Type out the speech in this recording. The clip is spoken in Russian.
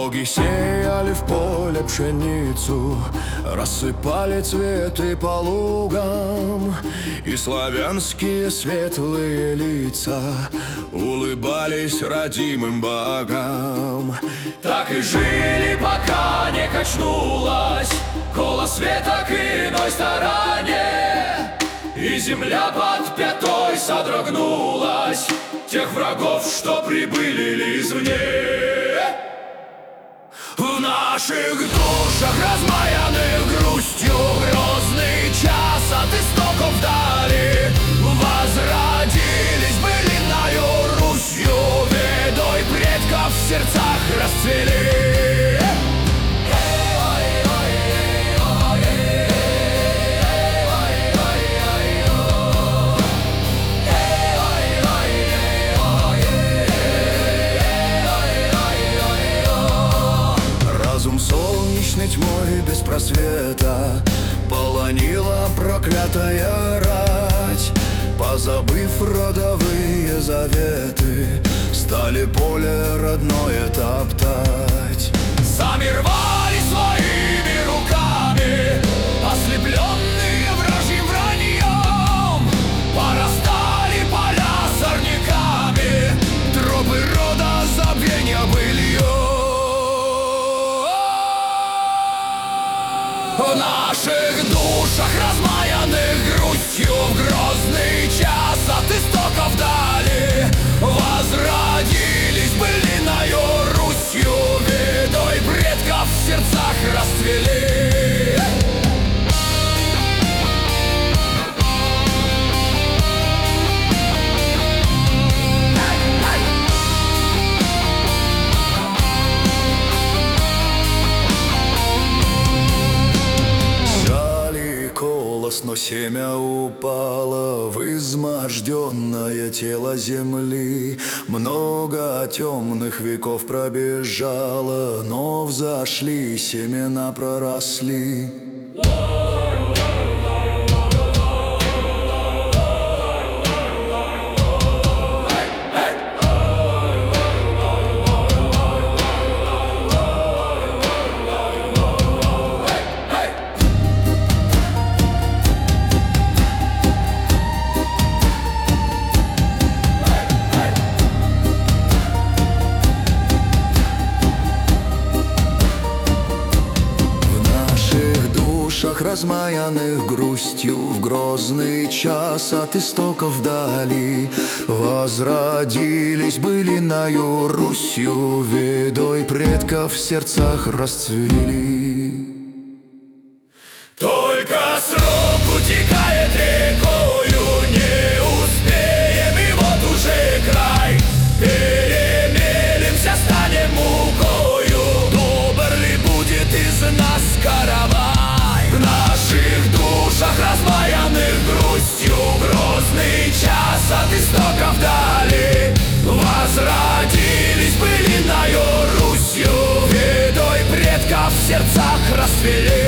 Боги сеяли в поле пшеницу, рассыпали цветы по лугам, и славянские светлые лица улыбались родимым богам. Так и жили, пока не качнулась колос веток иной стороне, и земля под пятой содрогнулась тех врагов, что прибыли извне. В наших душах, размаянных грустью, грозный час от истоков дали возродились былиною Русью, ведой предков в сердцах расцвели. Солнечной тьмой без просвета полонила проклятая рать, позабыв родовые заветы, стали поле родное топтать. Сами рвали своими руками, ослепленные вражьим враньем, порастали поля сорняками, тропы рода забвенья быльем. В наших душах, размаянных грустью, в грозный час от истоков дали возродились былиною Русью, ведой предков в сердцах расцвели. Но семя упало в изможденное тело земли. Много темных веков пробежало, но взошли, семена проросли. Размаянных грустью, в грозный час от истоков дали возродились былиною Русью, ведой предков в сердцах расцвели. Только срок утекает рекою, не успеем, и вот уже край. Перемелимся, станем мукою, добр ли будет из нас каравай? В наших душах, размаянных грустью, грозный час от истоков дали возродились былиною Русью, ведой предков в сердцах расцвели.